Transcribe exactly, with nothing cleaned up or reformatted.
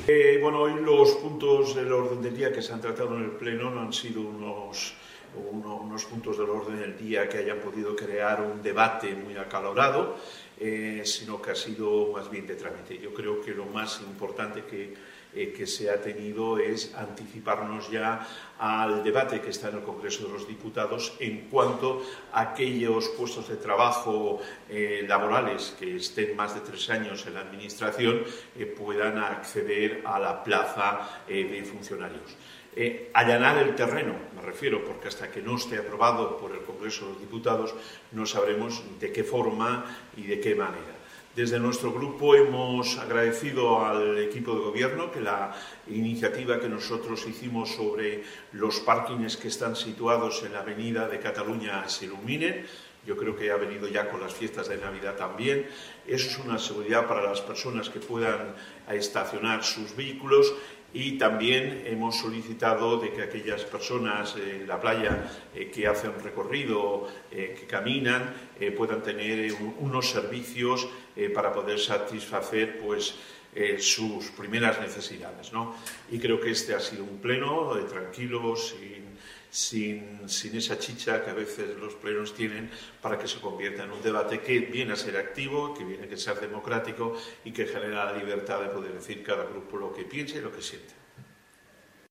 Eh, bueno, hoy los puntos del orden del día que se han tratado en el Pleno no han sido unos, uno, unos puntos del orden del día que hayan podido crear un debate muy acalorado, eh, sino que ha sido más bien de trámite. Yo creo que lo más importante que, eh, que se ha tenido es anticiparnos ya al debate que está en el Congreso de los Diputados en cuanto a aquellos puestos de trabajo eh, laborales que estén más de tres años en la Administración eh, puedan acceder a la plaza eh, de funcionarios. Eh, allanar el terreno, me refiero, porque hasta que no esté aprobado por el Congreso de los Diputados no sabremos de qué forma y de qué manera. Desde nuestro grupo hemos agradecido al equipo de gobierno que la iniciativa que nosotros hicimos sobre los parkings que están situados en la avenida de Cataluña se iluminen. Yo creo que ha venido ya con las fiestas de Navidad también. Eso es una seguridad para las personas que puedan estacionar sus vehículos. Y también hemos solicitado de que aquellas personas en la playa eh, que hacen recorrido, eh, que caminan, eh, puedan tener eh, unos servicios eh, para poder satisfacer pues, eh, sus primeras necesidades, ¿no? Y creo que este ha sido un pleno eh, tranquilo, sin, sin, sin esa chicha que a veces los plenos tienen, para que se convierta en un debate que viene a ser activo, que viene a ser democrático y que genera la libertad de poder decir cada grupo lo que piensa y lo que siente.